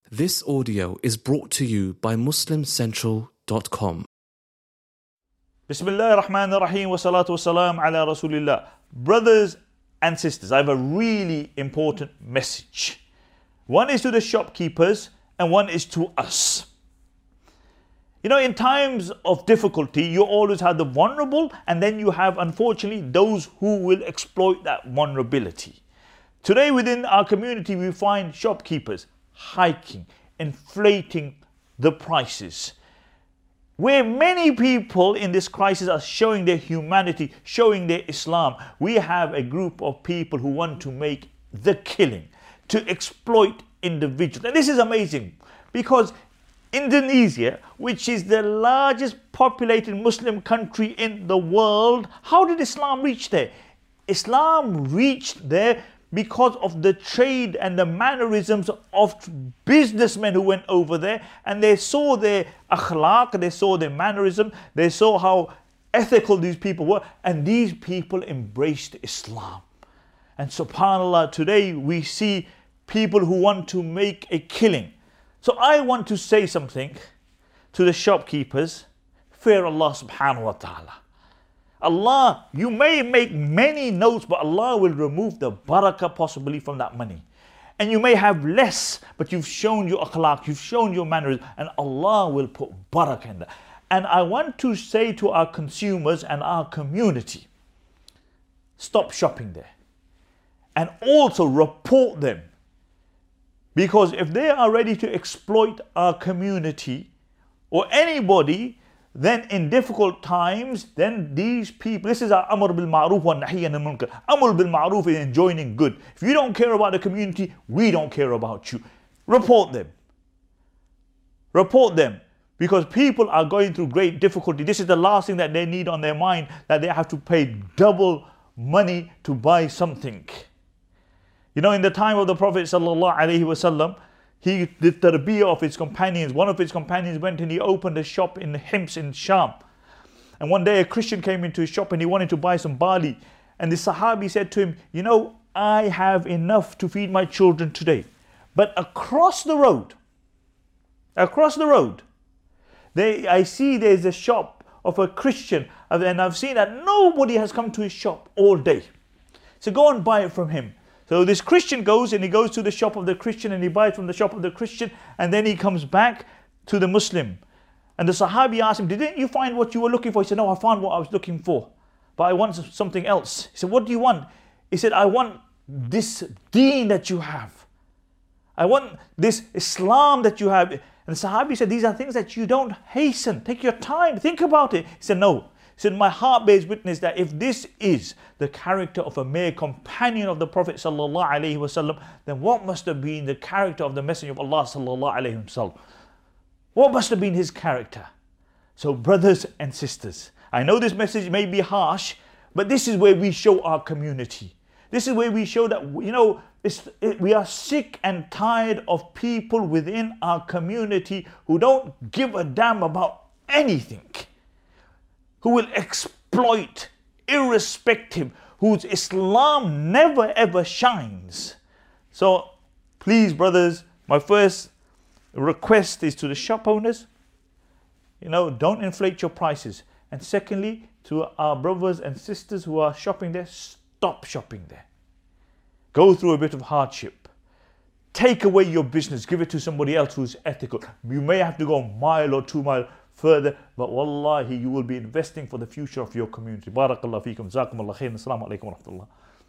This audio is brought to you by MuslimCentral.com. Bismillah ar-Rahman ar-Rahim wa salatu wa salam ala Rasulillah. Brothers and sisters, I have a really important message. One is to the shopkeepers and one is to us. You know, in times of difficulty, you always have the vulnerable, and then you have, unfortunately, those who will exploit that vulnerability. Today within our community, we find shopkeepers hiking, inflating the prices. Where many people in this crisis are showing their humanity, showing their Islam, we have a group of people who want to make the killing, to exploit individuals. And this is amazing because Indonesia, which is the largest populated Muslim country in the world, how did Islam reach there? Islam reached there because of the trade and the mannerisms of businessmen who went over there, and they saw their akhlaq, they saw their mannerism, they saw how ethical these people were, and these people embraced Islam. And subhanAllah, today we see people who want to make a killing. So I want to say something to the shopkeepers. Fear Allah subhanahu wa ta'ala. Allah, you may make many notes, but Allah will remove the barakah possibly from that money. And you may have less, but you've shown your akhlaq, you've shown your manners, and Allah will put barakah in that. And I want to say to our consumers and our community, stop shopping there. And also report them. Because if they are ready to exploit our community or anybody, then in difficult times, then these people, this is our Amr bil Ma'ruf wa Nahi anil Munkar. Amr bil Ma'ruf is enjoining good. If you don't care about the community, we don't care about you. Report them. Report them. Because people are going through great difficulty. This is the last thing that they need on their mind, that they have to pay double money to buy something. You know, in the time of the Prophet sallallahu alaihi wasallam, he did the tarbiyah of his companions. One of his companions went and he opened a shop in Hims in Sham. And one day a Christian came into his shop and he wanted to buy some barley. And the Sahabi said to him, you know, I have enough to feed my children today. But across the road, I see there's a shop of a Christian. And I've seen that nobody has come to his shop all day. So go and buy it from him. So this Christian goes and he goes to the shop of the Christian and he buys from the shop of the Christian, and then he comes back to the Muslim. And the Sahabi asked him, didn't you find what you were looking for? He said, no, I found what I was looking for, but I want something else. He said, what do you want? He said, I want this deen that you have. I want this Islam that you have. And the Sahabi said, these are things that you don't hasten. Take your time, think about it. He said, no. He said, my heart bears witness that if this is the character of a mere companion of the Prophet sallallahu alaihi wasallam, then what must have been the character of the Messenger of Allah sallallahu alaihi wasallam? What must have been his character? So brothers and sisters, I know this message may be harsh, but this is where we show our community. This is where we show that, you know, we are sick and tired of people within our community who don't give a damn about anything, who will exploit irrespective, whose Islam never ever shines. So please, brothers, my first request is to the shop owners, you know, don't inflate your prices. And secondly, to our brothers and sisters who are shopping there, stop shopping there. Go through a bit of hardship. Take away your business, give it to somebody else who's ethical. You may have to go a mile or 2 miles further, but wallahi, you will be investing for the future of your community. Barakallahu feekum, jazakumullah khairan, assalamu alaikum wa rahmatullah.